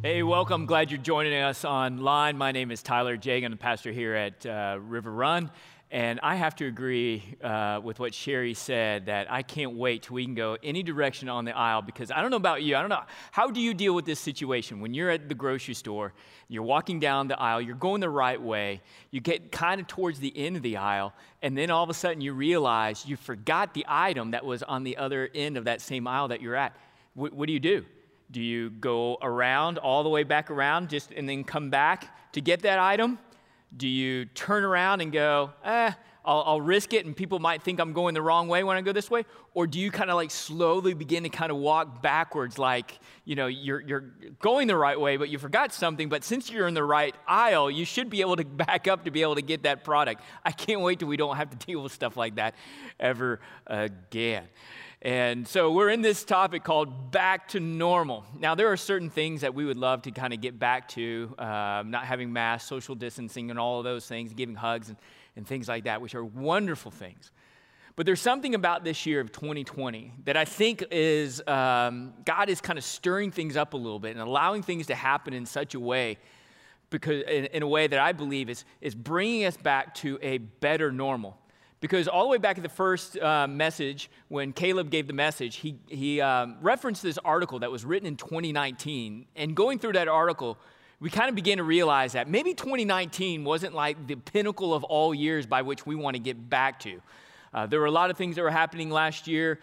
Hey, welcome. Glad you're joining us online. My name is Tyler Jagan. I'm the pastor here at River Run. And I have to agree with what Sherry said, that I can't wait till we can go any direction on the aisle, because I don't know about you. I don't know. How do you deal with this situation when you're at the grocery store, you're walking down the aisle, you're going the right way, you get kind of towards the end of the aisle, and then all of a sudden you realize you forgot the item that was on the other end of that same aisle that you're at. What do? Do you go around, all the way back around, and then come back to get that item? Do you turn around and go, I'll risk it and people might think I'm going the wrong way when I go this way? Or do you kind of like slowly begin to kind of walk backwards, like, you know, you're going the right way, but you forgot something, but since you're in the right aisle, you should be able to back up to be able to get that product. I can't wait till we don't have to deal with stuff like that ever again. And so we're in this topic called back to normal. Now, there are certain things that we would love to kind of get back to, not having masks, social distancing, and all of those things, giving hugs and things like that, which are wonderful things. But there's something about this year of 2020 that I think is, God is kind of stirring things up a little bit and allowing things to happen in such a way, because in a way that I believe is bringing us back to a better normal. Because all the way back at the first message, when Caleb gave the message, he referenced this article that was written in 2019. And going through that article, we kind of began to realize that maybe 2019 wasn't like the pinnacle of all years by which we want to get back to. There were a lot of things that were happening last year.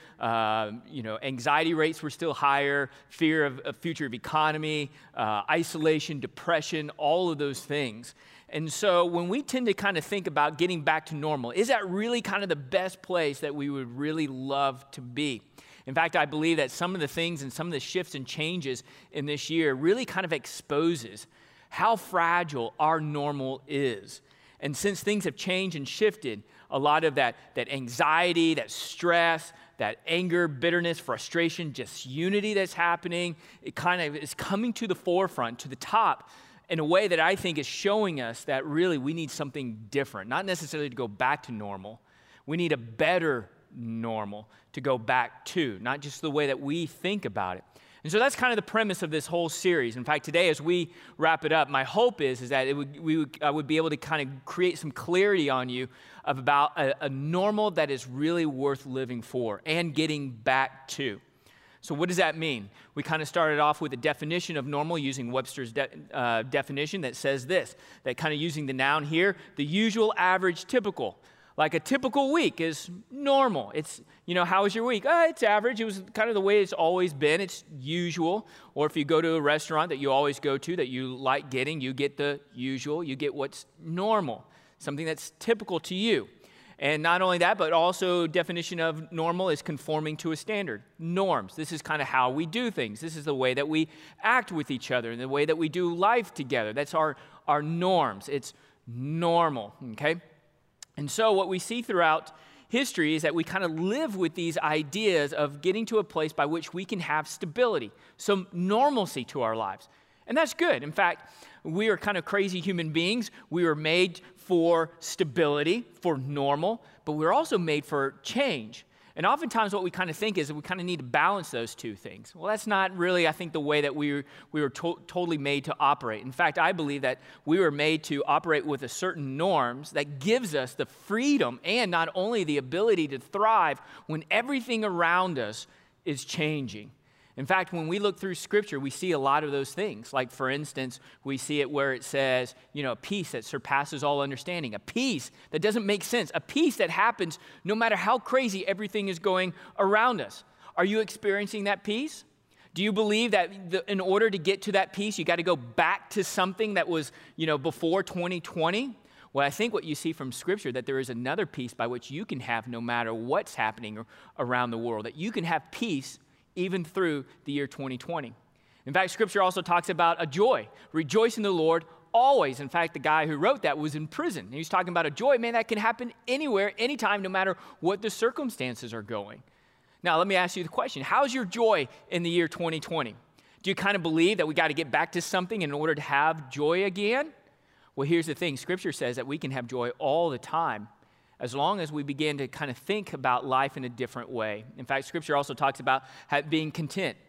Anxiety rates were still higher, fear of future of economy, isolation, depression, all of those things. And so when we tend to kind of think about getting back to normal, is that really kind of the best place that we would really love to be? In fact, I believe that some of the things and some of the shifts and changes in this year really kind of exposes how fragile our normal is. And since things have changed and shifted, a lot of that anxiety, that stress, that anger, bitterness, frustration, disunity that's happening, it kind of is coming to the forefront, to the top, in a way that I think is showing us that really we need something different, not necessarily to go back to normal. We need a better normal to go back to, not just the way that we think about it. And so that's kind of the premise of this whole series. In fact, today as we wrap it up, my hope is that I would be able to kind of create some clarity on you about a normal that is really worth living for and getting back to. So what does that mean? We kind of started off with a definition of normal using Webster's definition that says this, that kind of using the noun here, the usual, average, typical. Like a typical week is normal. It's, how was your week? It's average. It was kind of the way it's always been. It's usual. Or if you go to a restaurant that you always go to that you like getting, you get the usual. You get what's normal, something that's typical to you. And not only that, but also definition of normal is conforming to a standard. Norms. This is kind of how we do things. This is the way that we act with each other and the way that we do life together. That's our norms. It's normal, okay? And so what we see throughout history is that we kind of live with these ideas of getting to a place by which we can have stability, some normalcy to our lives. And that's good. In fact, we are kind of crazy human beings. We were made for stability, for normal, but we're also made for change. And oftentimes what we kind of think is that we kind of need to balance those two things. Well, that's not really, I think, the way that we were totally made to operate. In fact, I believe that we were made to operate with a certain norms that gives us the freedom and not only the ability to thrive when everything around us is changing. In fact, when we look through Scripture, we see a lot of those things. Like, for instance, we see it where it says, peace that surpasses all understanding, a peace that doesn't make sense, a peace that happens no matter how crazy everything is going around us. Are you experiencing that peace? Do you believe that in order to get to that peace, you got to go back to something that was, before 2020? Well, I think what you see from Scripture, that there is another peace by which you can have no matter what's happening around the world, that you can have peace even through the year 2020. In fact, Scripture also talks about a joy. Rejoice in the Lord always. In fact, the guy who wrote that was in prison. He was talking about a joy, man, that can happen anywhere, anytime, no matter what the circumstances are going. Now, let me ask you the question. How's your joy in the year 2020? Do you kind of believe that we got to get back to something in order to have joy again? Well, here's the thing. Scripture says that we can have joy all the time, as long as we begin to kind of think about life in a different way. In fact, Scripture also talks about being content.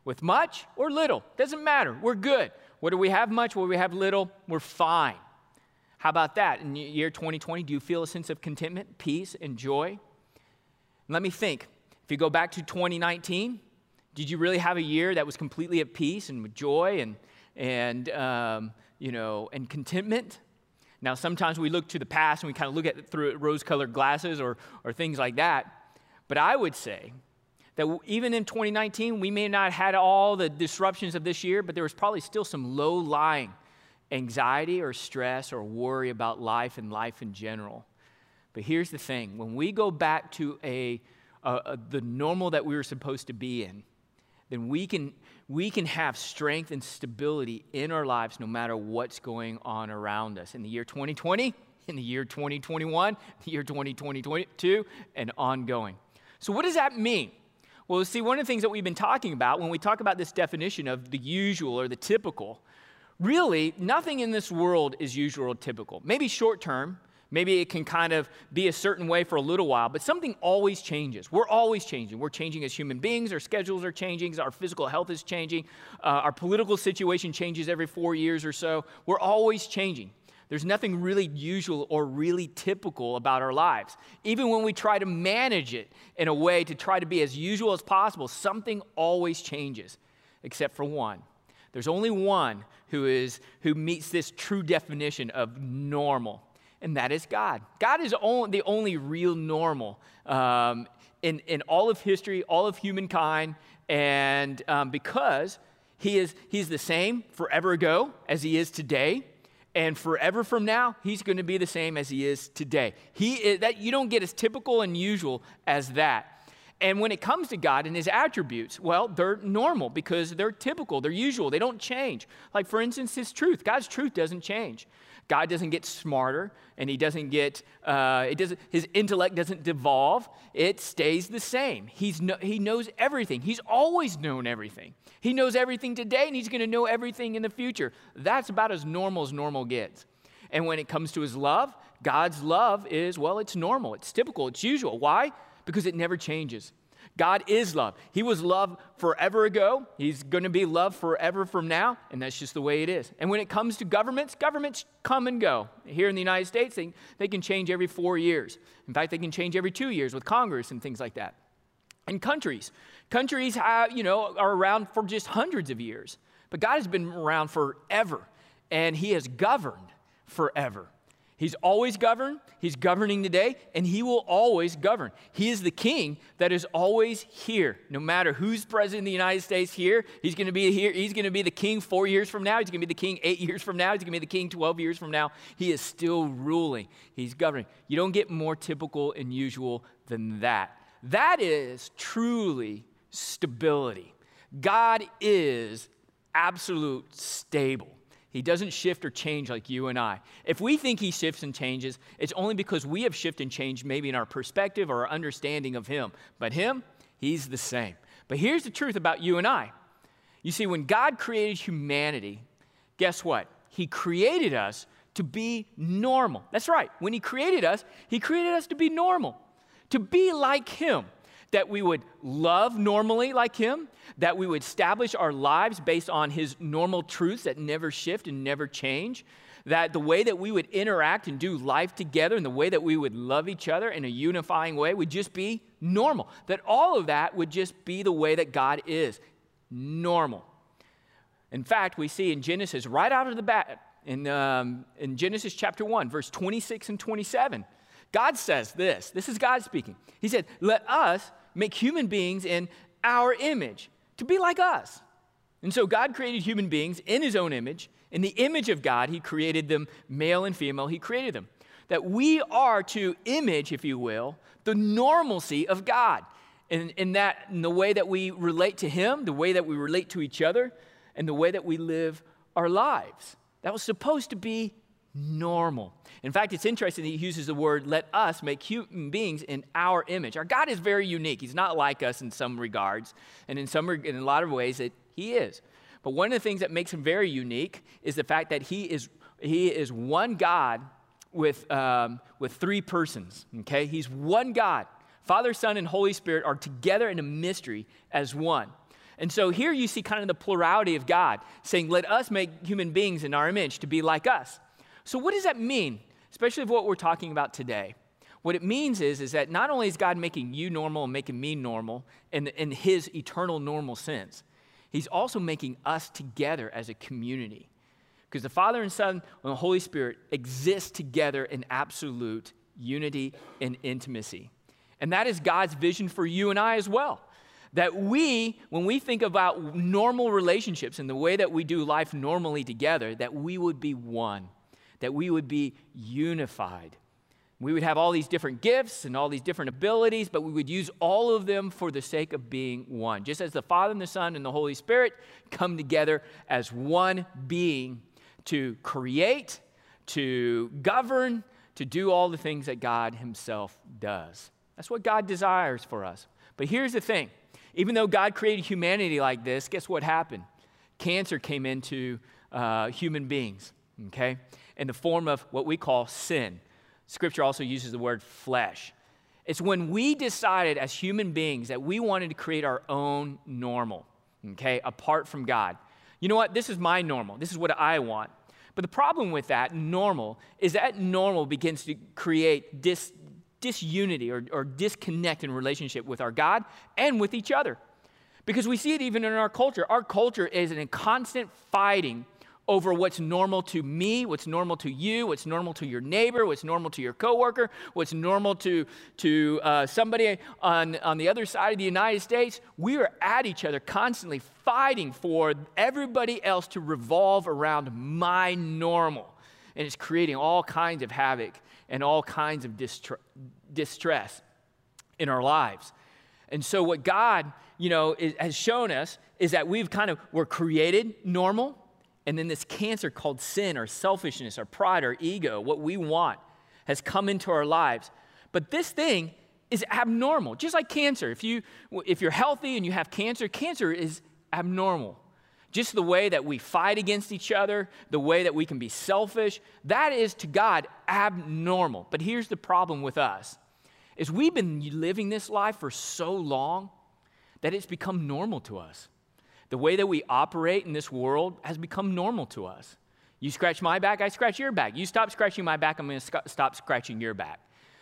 with much or little. Doesn't matter. We're good. Whether we have much, whether we have little, we're fine. How about that? In the year 2020, do you feel a sense of contentment, peace, and joy? Let me think. If you go back to 2019, did you really have a year that was completely at peace and with joy and contentment? Now, sometimes we look to the past and we kind of look at it through rose-colored glasses or things like that. But I would say that even in 2019, we may not have had all the disruptions of this year, but there was probably still some low-lying anxiety or stress or worry about life and life in general. But here's the thing. When we go back to the normal that we were supposed to be in, then we can have strength and stability in our lives no matter what's going on around us. In the year 2020, in the year 2021, the year 2022, and ongoing. So what does that mean? Well, see, one of the things that we've been talking about when we talk about this definition of the usual or the typical, really, nothing in this world is usual or typical. Maybe short term, maybe it can kind of be a certain way for a little while, but something always changes. We're always changing. We're changing as human beings. Our schedules are changing. Our physical health is changing. Our political situation changes every 4 years or so. We're always changing. There's nothing really usual or really typical about our lives. Even when we try to manage it in a way to try to be as usual as possible, something always changes, except for one. There's only one who meets this true definition of normal, and that is God. God is the only real normal in all of history, all of humankind, and because he's the same forever ago as he is today, and forever from now, he's going to be the same as he is today. You don't get as typical and usual as that. And when it comes to God and his attributes, well, they're normal because they're typical, they're usual, they don't change. Like, for instance, his truth. God's truth doesn't change. God doesn't get smarter, and he doesn't get, his intellect doesn't devolve. It stays the same. He knows everything. He's always known everything. He knows everything today, and he's going to know everything in the future. That's about as normal gets. And when it comes to his love, God's love is, well, it's normal. It's typical. It's usual. Why? Because it never changes. God is love. He was love forever ago. He's going to be love forever from now, and that's just the way it is. And when it comes to governments come and go. Here in the United States, they can change every 4 years. In fact, they can change every 2 years with Congress and things like that. And countries have, are around for just hundreds of years. But God has been around forever, and he has governed forever. He's always governed, he's governing today, and he will always govern. He is the king that is always here. No matter who's president of the United States here, he's going to be here. He's going to be the king 4 years from now. He's going to be the king 8 years from now. He's going to be the king 12 years from now. He is still ruling. He's governing. You don't get more typical and usual than that. That is truly stability. God is absolute stable. He doesn't shift or change like you and I. If we think he shifts and changes, it's only because we have shifted and changed maybe in our perspective or our understanding of him. But him, he's the same. But here's the truth about you and I. You see, when God created humanity, guess what? He created us to be normal. That's right. When he created us to be normal, to be like him. That we would love normally like him, that we would establish our lives based on his normal truths that never shift and never change, that the way that we would interact and do life together and the way that we would love each other in a unifying way would just be normal, that all of that would just be the way that God is, normal. In fact, we see in Genesis, right out of the bat, in Genesis chapter 1, verse 26 and 27, God says this. This is God speaking. He said, let us make human beings in our image, to be like us. And so God created human beings in his own image. In the image of God, he created them, male and female, he created them. That we are to image, if you will, the normalcy of God. In the way that we relate to him, the way that we relate to each other, and the way that we live our lives. That was supposed to be normal. In fact, it's interesting that he uses the word, let us make human beings in our image. Our God is very unique. He's not like us in some regards, and in a lot of ways that he is. But one of the things that makes him very unique is the fact that he is one God with three persons, okay? He's one God. Father, Son, and Holy Spirit are together in a mystery as one. And so here you see kind of the plurality of God, saying, let us make human beings in our image to be like us. So what does that mean, especially of what we're talking about today? What it means is that not only is God making you normal and making me normal in his eternal normal sense, he's also making us together as a community. Because the Father and Son and the Holy Spirit exist together in absolute unity and intimacy. And that is God's vision for you and I as well. That we, when we think about normal relationships and the way that we do life normally together, that we would be one, that we would be unified. We would have all these different gifts and all these different abilities, but we would use all of them for the sake of being one. Just as the Father and the Son and the Holy Spirit come together as one being to create, to govern, to do all the things that God himself does. That's what God desires for us. But here's the thing. Even though God created humanity like this, guess what happened? Cancer came into human beings, okay, in the form of what we call sin. Scripture also uses the word flesh. It's when we decided as human beings that we wanted to create our own normal, okay, apart from God. You know what? This is my normal. This is what I want. But the problem with that normal is that normal begins to create disunity or disconnect in relationship with our God and with each other. Because we see it even in our culture. Our culture is in a constant fighting over what's normal to me, what's normal to you, what's normal to your neighbor, what's normal to your coworker, what's normal to somebody on the other side of the United States. We are at each other constantly fighting for everybody else to revolve around my normal. And it's creating all kinds of havoc and all kinds of distress in our lives. And so what God, has shown us is that we're created normal. And then this cancer called sin or selfishness or pride or ego, what we want, has come into our lives. But this thing is abnormal, just like cancer. If you're healthy and you have cancer, cancer is abnormal. Just the way that we fight against each other, the way that we can be selfish, that is to God abnormal. But here's the problem with us, is we've been living this life for so long that it's become normal to us. The way that we operate in this world has become normal to us. You scratch my back, I scratch your back. You stop scratching my back, I'm going to stop scratching your back.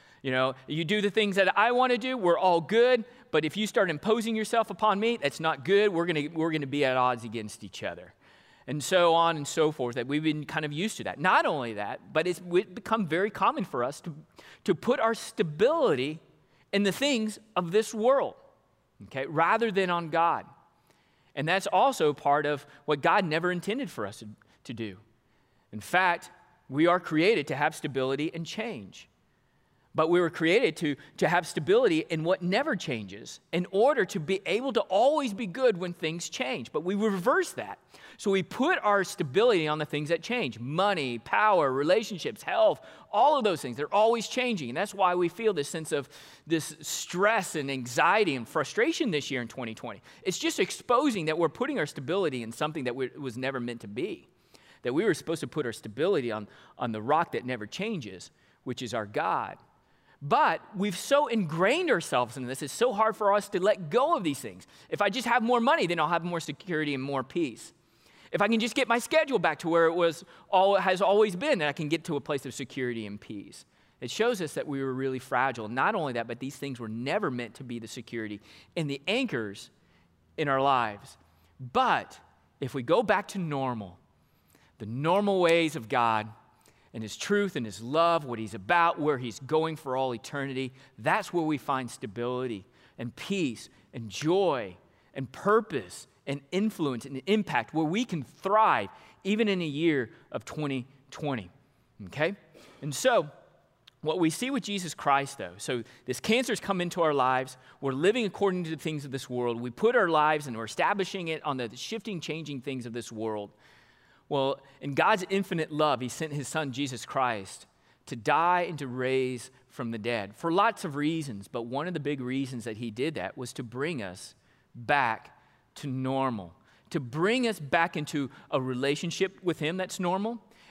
You do the things that I want to do, we're all good. But if you start imposing yourself upon me, that's not good. We're going to be at odds against each other. And so on and so forth, that we've been kind of used to that. Not only that, but it's become very common for us to put our stability in the things of this world, okay, rather than on God. And that's also part of what God never intended for us to do. In fact, we are created to have stability and change. But we were created to have stability in what never changes in order to be able to always be good when things change. But we reverse that. So we put our stability on the things that change. Money, power, relationships, health, all of those things. They're always changing. And that's why we feel this sense of this stress and anxiety and frustration this year in 2020. It's just exposing that we're putting our stability in something that was never meant to be. That we were supposed to put our stability on the rock that never changes, which is our God. But we've so ingrained ourselves in this, it's so hard for us to let go of these things. If I just have more money, then I'll have more security and more peace. If I can just get my schedule back to where it has always been, then I can get to a place of security and peace. It shows us that we were really fragile. Not only that, but these things were never meant to be the security and the anchors in our lives. But if we go back to normal, the normal ways of God, and his truth and his love, what he's about, where he's going for all eternity, that's where we find stability and peace and joy and purpose and influence and impact, where we can thrive even in a year of 2020, okay? And so what we see with Jesus Christ, though, so this cancer's come into our lives. We're living according to the things of this world. We put our lives and we're establishing it on the shifting, changing things of this world. Well, in God's infinite love, he sent his son, Jesus Christ, to die and to raise from the dead for lots of reasons. But one of the big reasons that he did that was to bring us back to normal, to bring us back into a relationship with him that's normal,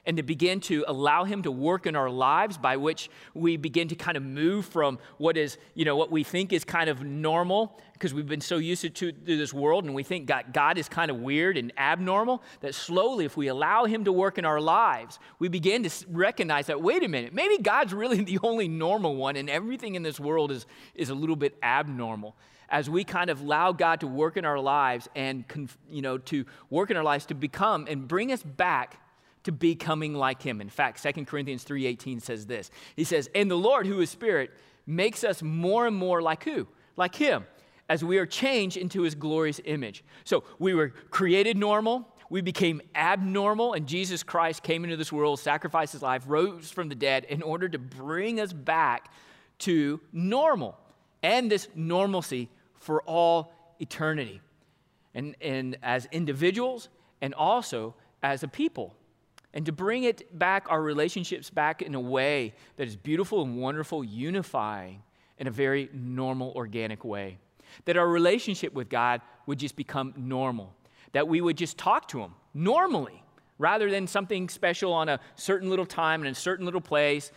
and to begin to allow him to work in our lives, by which we begin to kind of move from what is, what we think is kind of normal, because we've been so used to this world, and we think God is kind of weird and abnormal, that slowly, if we allow him to work in our lives, we begin to recognize that, wait a minute, maybe God's really the only normal one, and everything in this world is a little bit abnormal. As we kind of allow God to work in our lives and, to work in our lives to become and bring us back to becoming like him. In fact, 2 Corinthians 3:18 says this. He says, and the Lord, who is Spirit, makes us more and more like who? Like him, as we are changed into his glorious image. So we were created normal. We became abnormal, and Jesus Christ came into this world, sacrificed his life, rose from the dead in order to bring us back to normal, and this normalcy for all eternity, and as individuals and also as a people. And to bring it back, our relationships back in a way that is beautiful and wonderful, unifying in a very normal, organic way. That our relationship with God would just become normal. That we would just talk to him normally, rather than something special on a certain little time and in a certain little place.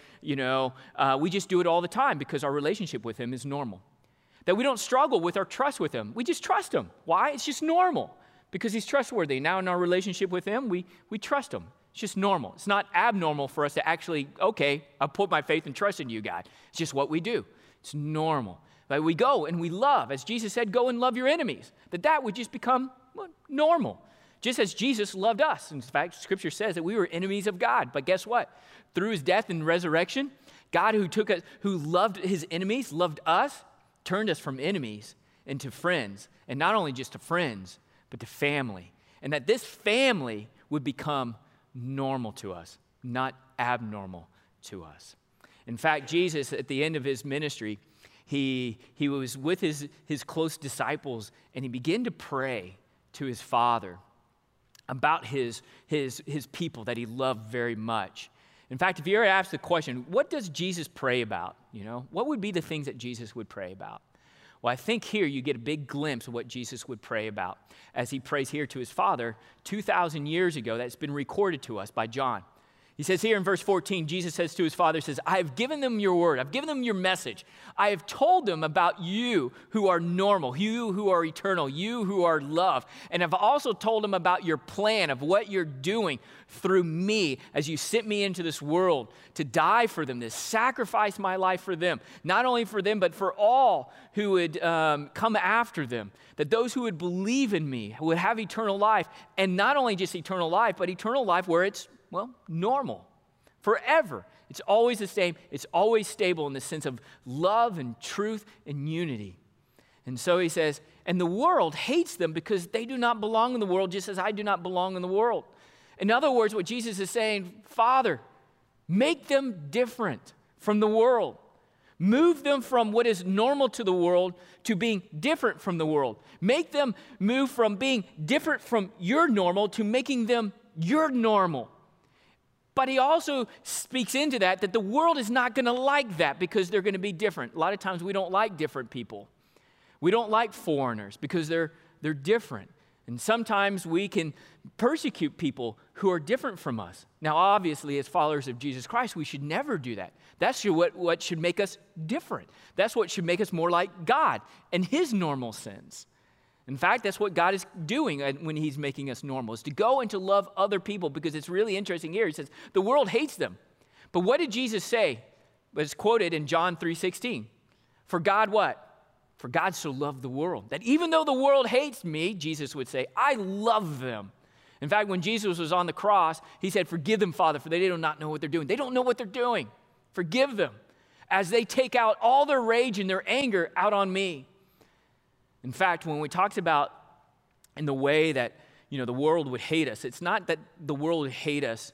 We just do it all the time because our relationship with him is normal. That we don't struggle with our trust with him. We just trust him. Why? It's just normal, because he's trustworthy. Now in our relationship with him, we trust him. It's just normal. It's not abnormal for us to actually, okay, I'll put my faith and trust in you, God. It's just what we do. It's normal. But we go and we love. As Jesus said, go and love your enemies. That would just become normal. Just as Jesus loved us. In fact, Scripture says that we were enemies of God. But guess what? Through his death and resurrection, God who loved his enemies, loved us, turned us from enemies into friends. And not only just to friends, but to family. And that this family would become normal to us, not abnormal to us. In fact, Jesus, at the end of his ministry, he was with his close disciples, and he began to pray to his Father about his people that he loved very much. In fact, if you ever ask the question, what does Jesus pray about? What would be the things that Jesus would pray about? Well, I think here you get a big glimpse of what Jesus would pray about as he prays here to his Father 2,000 years ago. That's been recorded to us by John. He says here in verse 14, Jesus says to his Father, says, I have given them your word. I've given them your message. I have told them about you who are normal, you who are eternal, you who are love. And I've also told them about your plan of what you're doing through me as you sent me into this world to die for them, to sacrifice my life for them. Not only for them, but for all who would come after them. That those who would believe in me would have eternal life. And not only just eternal life, but eternal life where it's normal, forever. It's always the same. It's always stable in the sense of love and truth and unity. And so he says, and the world hates them because they do not belong in the world, just as I do not belong in the world. In other words, what Jesus is saying, Father, make them different from the world. Move them from what is normal to the world to being different from the world. Make them move from being different from your normal to making them your normal. But he also speaks into that the world is not going to like that because they're going to be different. A lot of times we don't like different people. We don't like foreigners because they're different. And sometimes we can persecute people who are different from us. Now, obviously, as followers of Jesus Christ, we should never do that. That's what should make us different. That's what should make us more like God and his normal sins. In fact, that's what God is doing when he's making us normal, is to go and to love other people, because it's really interesting here. He says, the world hates them. But what did Jesus say? It's quoted in John 3:16. For God what? For God so loved the world, that even though the world hates me, Jesus would say, I love them. In fact, when Jesus was on the cross, he said, forgive them, Father, for they do not know what they're doing. They don't know what they're doing. Forgive them as they take out all their rage and their anger out on me. In fact, when we talked about in the way that, the world would hate us, it's not that the world would hate us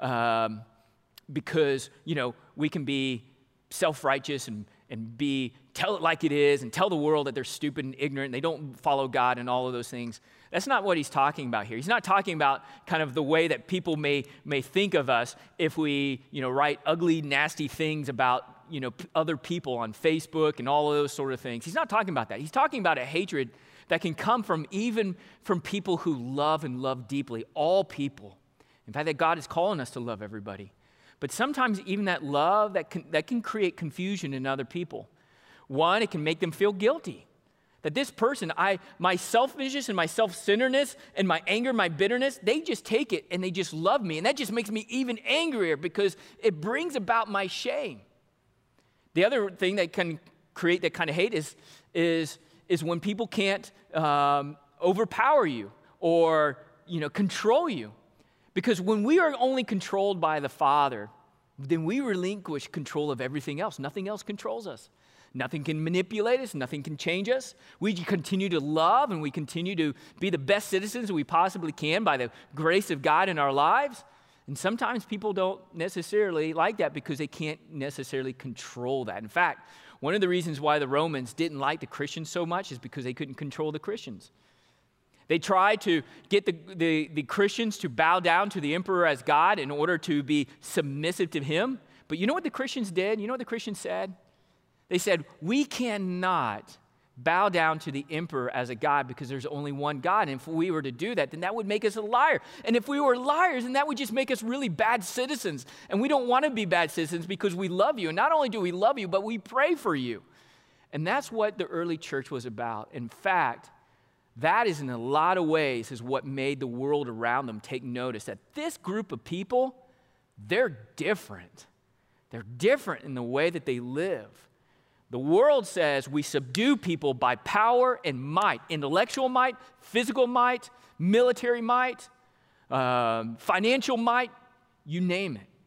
because, we can be self-righteous and tell it like it is and tell the world that they're stupid and ignorant and they don't follow God and all of those things. That's not what he's talking about here. He's not talking about kind of the way that people may think of us if we, write ugly, nasty things about other people on Facebook and all of those sort of things. He's not talking about that. He's talking about a hatred that can come from even from people who love and love deeply, all people. In fact, that God is calling us to love everybody. But sometimes even that love, that can create confusion in other people. One, it can make them feel guilty. That this person, my selfishness and my self-centeredness and my anger, my bitterness, they just take it and they just love me. And that just makes me even angrier because it brings about my shame. The other thing that can create that kind of hate is when people can't overpower you or control you. Because when we are only controlled by the Father, then we relinquish control of everything else. Nothing else controls us. Nothing can manipulate us. Nothing can change us. We continue to love and we continue to be the best citizens we possibly can by the grace of God in our lives. And sometimes people don't necessarily like that because they can't necessarily control that. In fact, one of the reasons why the Romans didn't like the Christians so much is because they couldn't control the Christians. They tried to get the Christians to bow down to the emperor as God in order to be submissive to him. But you know what the Christians did? You know what the Christians said? They said, we cannot bow down to the emperor as a God because there's only one God. And if we were to do that, then that would make us a liar. And if we were liars, then that would just make us really bad citizens. And we don't want to be bad citizens because we love you. And not only do we love you, but we pray for you. And that's what the early church was about. In fact, that is in a lot of ways is what made the world around them take notice that this group of people, they're different. They're different in the way that they live. The world says we subdue people by power and might, intellectual might, physical might, military might, financial might, you name it.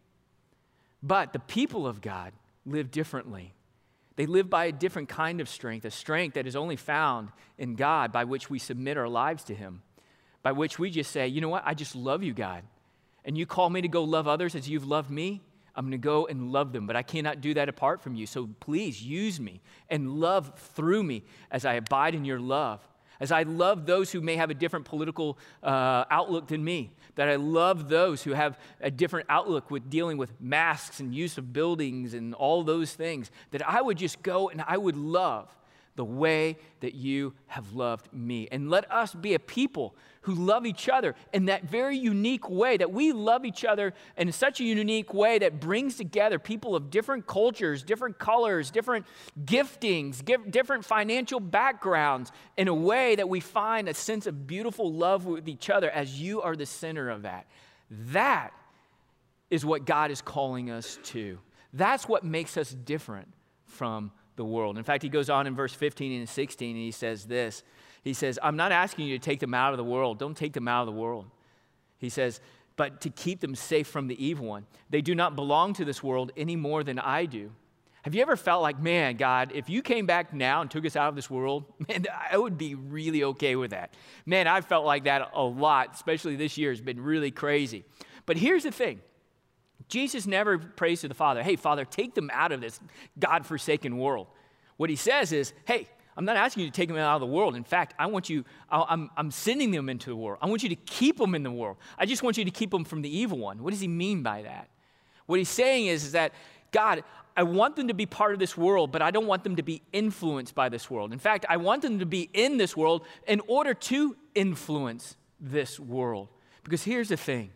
But the people of God live differently. They live by a different kind of strength, a strength that is only found in God, by which we submit our lives to him, by which we just say, you know what, I just love you, God. And you call me to go love others as you've loved me. I'm going to go and love them, but I cannot do that apart from you. So please use me and love through me as I abide in your love, as I love those who may have a different political outlook than me, that I love those who have a different outlook with dealing with masks and use of buildings and all those things, that I would just go and I would love the way that you have loved me. And let us be a people who love each other in that very unique way, that we love each other in such a unique way that brings together people of different cultures, different colors, different giftings, different financial backgrounds in a way that we find a sense of beautiful love with each other as you are the center of that. That is what God is calling us to. That's what makes us different from the world. In fact, he goes on in verse 15 and 16 and he says this. He says, I'm not asking you to take them out of the world. Don't take them out of the world. He says, but to keep them safe from the evil one. They do not belong to this world any more than I do. Have you ever felt like, man, God, if you came back now and took us out of this world, man, I would be really okay with that. Man, I've felt like that a lot, especially this year has been really crazy. But here's the thing. Jesus never prays to the Father, hey, Father, take them out of this God-forsaken world. What he says is, hey, I'm not asking you to take them out of the world. In fact, I'm sending them into the world. I want you to keep them in the world. I just want you to keep them from the evil one. What does he mean by that? What he's saying is that, God, I want them to be part of this world, but I don't want them to be influenced by this world. In fact, I want them to be in this world in order to influence this world. Because here's the thing.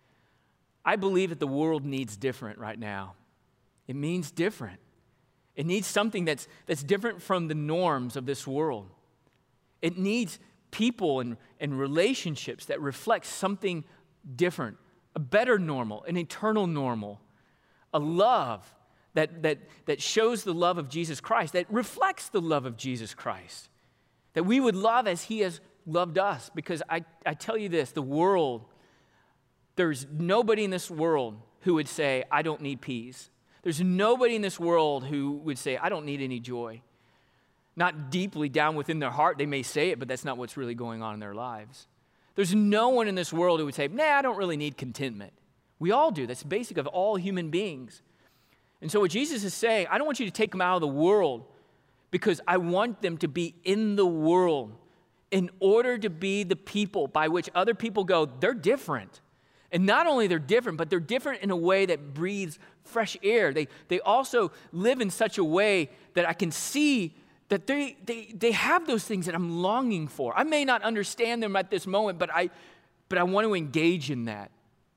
I believe that the world needs different right now. It means different. It needs something that's different from the norms of this world. It needs people and relationships that reflect something different, a better normal, an eternal normal, a love that shows the love of Jesus Christ, that reflects the love of Jesus Christ, that we would love as he has loved us. Because I tell you this, the world, there's nobody in this world who would say, I don't need peace. There's nobody in this world who would say, I don't need any joy. Not deeply down within their heart. They may say it, but that's not what's really going on in their lives. There's no one in this world who would say, I don't really need contentment. We all do. That's basic of all human beings. And so what Jesus is saying, I don't want you to take them out of the world because I want them to be in the world in order to be the people by which other people go, they're different. And not only they're different, but they're different in a way that breathes fresh air. They also live in such a way that I can see that they have those things that I'm longing for. I may not understand them at this moment, but I want to engage in that.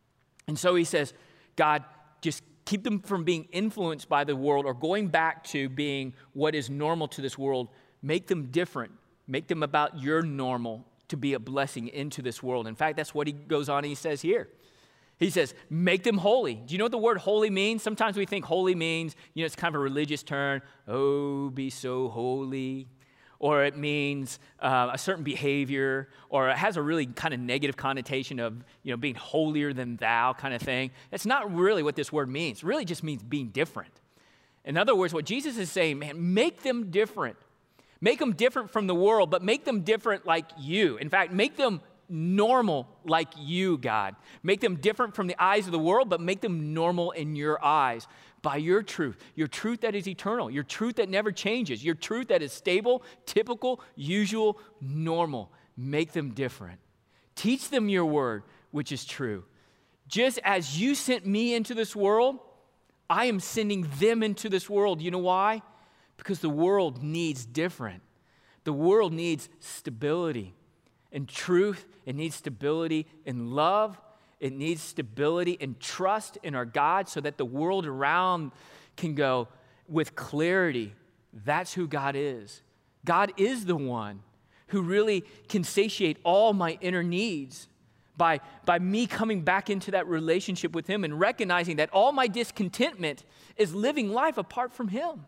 And so he says, God, just keep them from being influenced by the world or going back to being what is normal to this world. Make them different. Make them about your normal to be a blessing into this world. In fact, that's what he goes on and he says here. He says, make them holy. Do you know what the word holy means? Sometimes we think holy means, it's kind of a religious term. Oh, be so holy. Or it means a certain behavior, or it has a really kind of negative connotation of, being holier than thou kind of thing. That's not really what this word means. It really just means being different. In other words, what Jesus is saying, man, make them different. Make them different from the world, but make them different like you. In fact, make them normal like you, God. Make them different from the eyes of the world, but make them normal in your eyes by your truth that is eternal, your truth that never changes, your truth that is stable, typical, usual, normal. Make them different. Teach them your word, which is true. Just as you sent me into this world, I am sending them into this world. You know why? Because the world needs different. The world needs stability and truth. It needs stability in love. It needs stability and trust in our God so that the world around can go with clarity. That's who God is. God is the one who really can satiate all my inner needs by me coming back into that relationship with him and recognizing that all my discontentment is living life apart from him.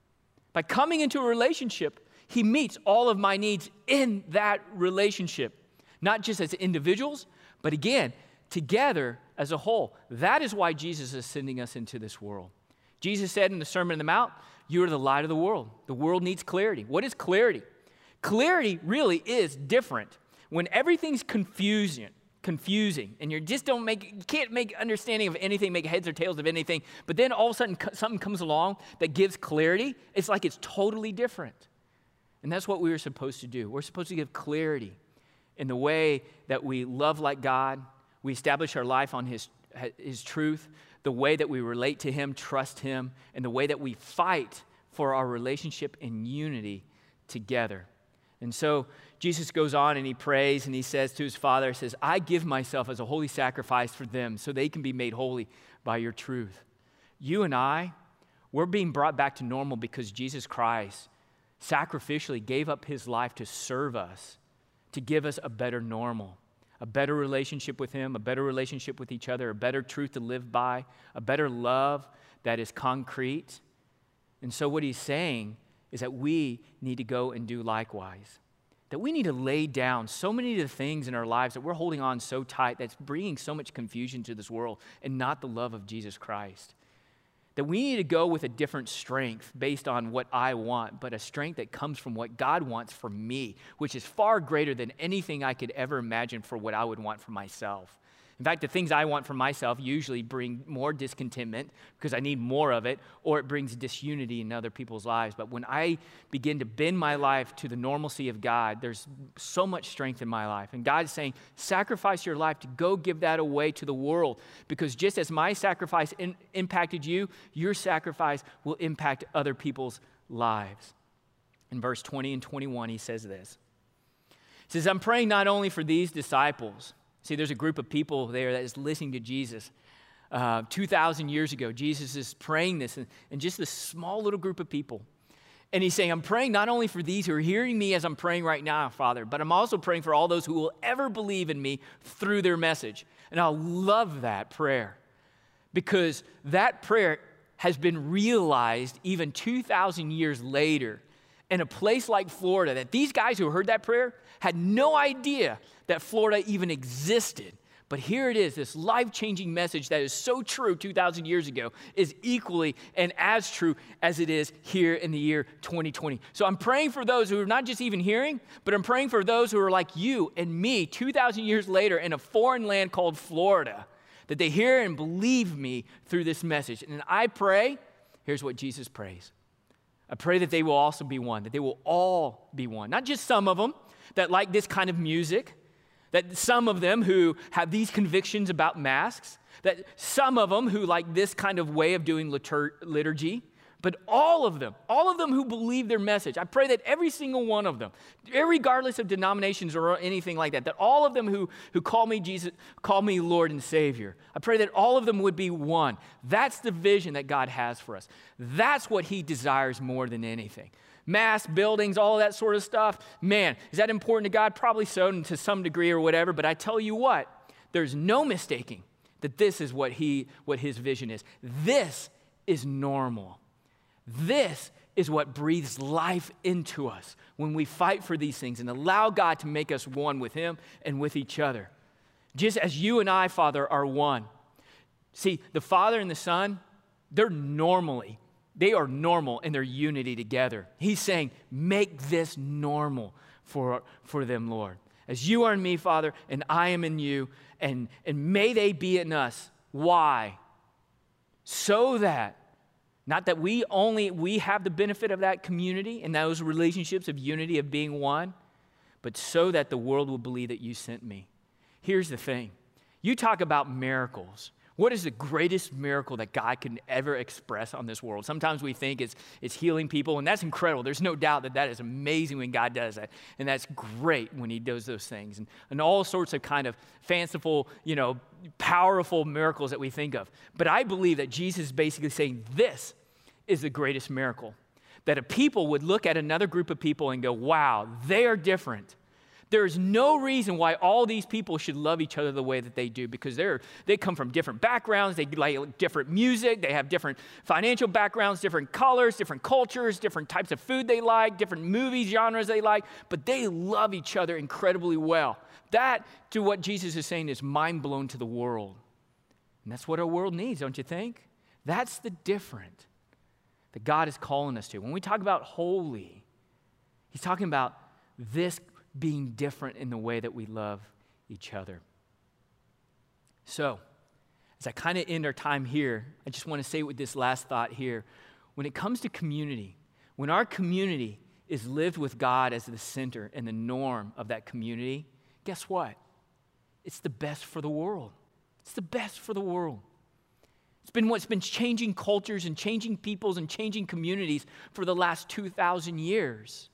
By coming into a relationship, he meets all of my needs in that relationship, not just as individuals, but again, together as a whole. That is why Jesus is sending us into this world. Jesus said in the Sermon on the Mount, you are the light of the world. The world needs clarity. What is clarity? Clarity really is different. When everything's confusing, and you can't make understanding of anything, make heads or tails of anything, but then all of a sudden something comes along that gives clarity, it's like it's totally different. And that's what we were supposed to do. We're supposed to give clarity in the way that we love like God, we establish our life on his truth, the way that we relate to him, trust him, and the way that we fight for our relationship in unity together. And so Jesus goes on and he prays and he says to his Father, I give myself as a holy sacrifice for them so they can be made holy by your truth. You and I, we're being brought back to normal because Jesus Christ sacrificially gave up his life to serve us, to give us a better normal, a better relationship with him, a better relationship with each other, a better truth to live by, a better love that is concrete. And so what he's saying is that we need to go and do likewise. That we need to lay down so many of the things in our lives that we're holding on so tight that's bringing so much confusion to this world and not the love of Jesus Christ. That we need to go with a different strength based on what I want, but a strength that comes from what God wants for me, which is far greater than anything I could ever imagine for what I would want for myself. In fact, the things I want for myself usually bring more discontentment because I need more of it, or it brings disunity in other people's lives. But when I begin to bend my life to the normalcy of God, there's so much strength in my life. And God is saying, sacrifice your life to go give that away to the world, because just as my sacrifice impacted you, your sacrifice will impact other people's lives. In verse 20 and 21, he says this. He says, I'm praying not only for these disciples. See, there's a group of people there that is listening to Jesus. 2,000 years ago, Jesus is praying this, and just this small little group of people. And he's saying, I'm praying not only for these who are hearing me as I'm praying right now, Father, but I'm also praying for all those who will ever believe in me through their message. And I love that prayer, because that prayer has been realized even 2,000 years later in a place like Florida, that these guys who heard that prayer had no idea that Florida even existed. But here it is, this life-changing message that is so true 2,000 years ago is equally and as true as it is here in the year 2020. So I'm praying for those who are not just even hearing, but I'm praying for those who are like you and me 2,000 years later in a foreign land called Florida, that they hear and believe me through this message. And I pray, here's what Jesus prays. I pray that they will also be one, that they will all be one. Not just some of them that like this kind of music, that some of them who have these convictions about masks, that some of them who like this kind of way of doing liturgy, But all of them who believe their message, I pray that every single one of them, regardless of denominations or anything like that all of them who call me Jesus, call me Lord and Savior, I pray that all of them would be one. That's the vision that God has for us. That's what he desires more than anything. Mass, buildings, all of that sort of stuff, man, is that important to God? Probably so, and to some degree or whatever, but I tell you what, there's no mistaking that this is what his vision is. This is normal. This is what breathes life into us when we fight for these things and allow God to make us one with him and with each other. Just as you and I, Father, are one. See, the Father and the Son, they are normal in their unity together. He's saying, make this normal for them, Lord. As you are in me, Father, and I am in you, and may they be in us. Why? So that, not that we have the benefit of that community and those relationships of unity, of being one, but so that the world will believe that you sent me. Here's the thing. You talk about miracles. What is the greatest miracle that God can ever express on this world? Sometimes we think it's healing people, and that's incredible. There's no doubt that is amazing when God does that, and that's great when he does those things, and all sorts of kind of fanciful, powerful miracles that we think of. But I believe that Jesus is basically saying this is the greatest miracle, that a people would look at another group of people and go, wow, they are different. There's no reason why all these people should love each other the way that they do, because they come from different backgrounds, they like different music, they have different financial backgrounds, different colors, different cultures, different types of food they like, different movie genres they like, but they love each other incredibly well. That, to what Jesus is saying, is mind-blown to the world. And that's what our world needs, don't you think? That's the different that God is calling us to. When we talk about holy, he's talking about this being different in the way that we love each other. So, as I kind of end our time here, I just want to say with this last thought here, when it comes to community, when our community is lived with God as the center and the norm of that community, guess what? It's the best for the world. It's the best for the world. It's been what's been changing cultures and changing peoples and changing communities for the last 2,000 years.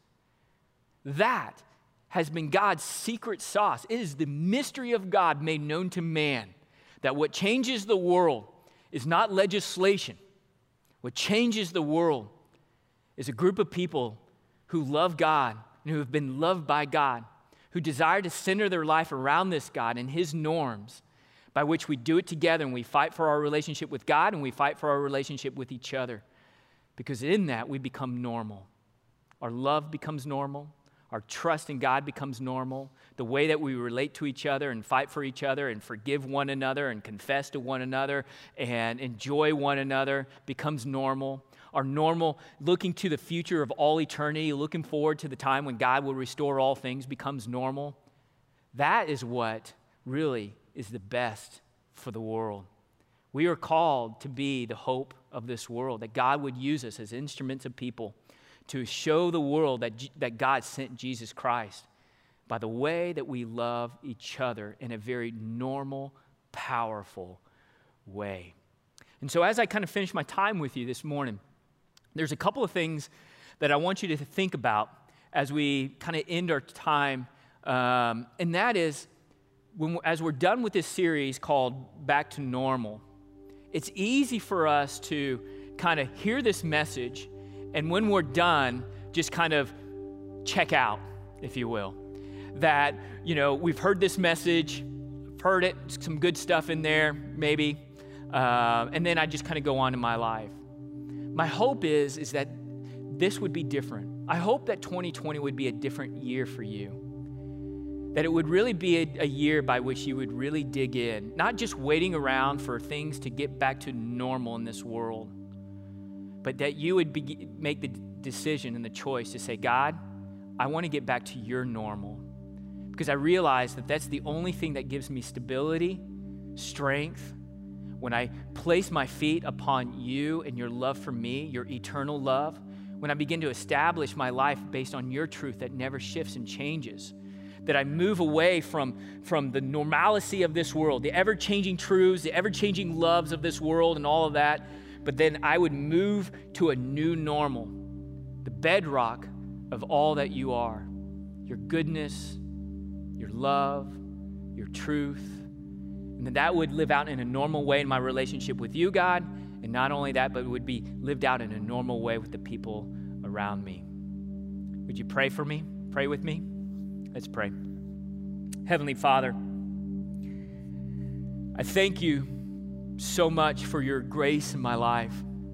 That has been God's secret sauce. It is the mystery of God made known to man, that what changes the world is not legislation. What changes the world is a group of people who love God and who have been loved by God, who desire to center their life around this God and his norms, by which we do it together and we fight for our relationship with God and we fight for our relationship with each other. Because in that, we become normal. Our love becomes normal. Our trust in God becomes normal. The way that we relate to each other and fight for each other and forgive one another and confess to one another and enjoy one another becomes normal. Our normal looking to the future of all eternity, looking forward to the time when God will restore all things becomes normal. That is what really is the best for the world. We are called to be the hope of this world, that God would use us as instruments of people to show the world that God sent Jesus Christ by the way that we love each other in a very normal, powerful way. And so as I kind of finish my time with you this morning, there's a couple of things that I want you to think about as we kind of end our time, and that is, as we're done with this series called Back to Normal, it's easy for us to kind of hear this message, and when we're done, just kind of check out, if you will. That, we've heard this message, heard it, some good stuff in there, maybe, and then I just kind of go on in my life. My hope is that this would be different. I hope that 2020 would be a different year for you. That it would really be a year by which you would really dig in, not just waiting around for things to get back to normal in this world, but that you would make the decision and the choice to say, God, I want to get back to your normal, because I realize that that's the only thing that gives me stability, strength. When I place my feet upon you and your love for me, your eternal love, when I begin to establish my life based on your truth that never shifts and changes, that I move away from the normalcy of this world, the ever-changing truths, the ever-changing loves of this world and all of that, but then I would move to a new normal, the bedrock of all that you are, your goodness, your love, your truth, and that would live out in a normal way in my relationship with you, God, and not only that, but it would be lived out in a normal way with the people around me. Would you pray for me? Pray with me? Let's pray. Heavenly Father, I thank you so much for your grace in my life.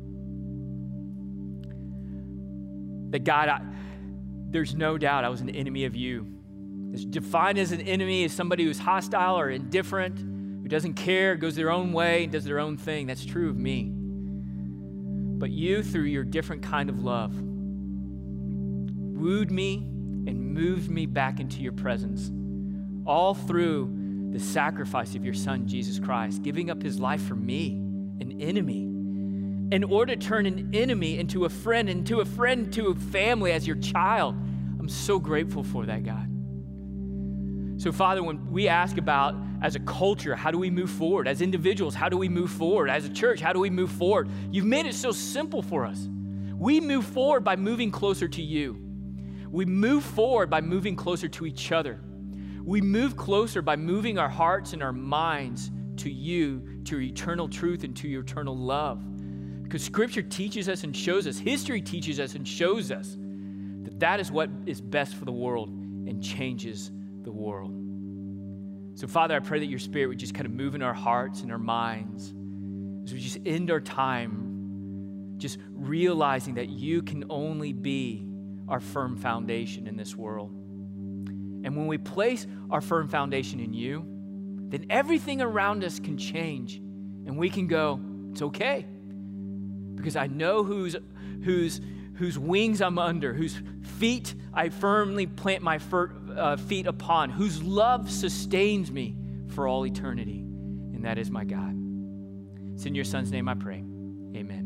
That God, there's no doubt I was an enemy of you. As defined as an enemy as somebody who's hostile or indifferent, who doesn't care, goes their own way, and does their own thing. That's true of me. But you, through your different kind of love, wooed me and moved me back into your presence, all through the sacrifice of your Son, Jesus Christ, giving up his life for me, an enemy, in order to turn an enemy into a friend, into a family as your child. I'm so grateful for that, God. So, Father, when we ask about, as a culture, how do we move forward? As individuals, how do we move forward? As a church, how do we move forward? You've made it so simple for us. We move forward by moving closer to you. We move forward by moving closer to each other. We move closer by moving our hearts and our minds to you, to your eternal truth and to your eternal love. Because Scripture teaches us and shows us, history teaches us and shows us that that is what is best for the world and changes the world. So, Father, I pray that your Spirit would just kind of move in our hearts and our minds as we just end our time just realizing that you can only be our firm foundation in this world. And when we place our firm foundation in you, then everything around us can change and we can go, it's okay. Because I know whose wings I'm under, whose feet I firmly plant my feet upon, whose love sustains me for all eternity. And that is my God. It's in your Son's name I pray. Amen.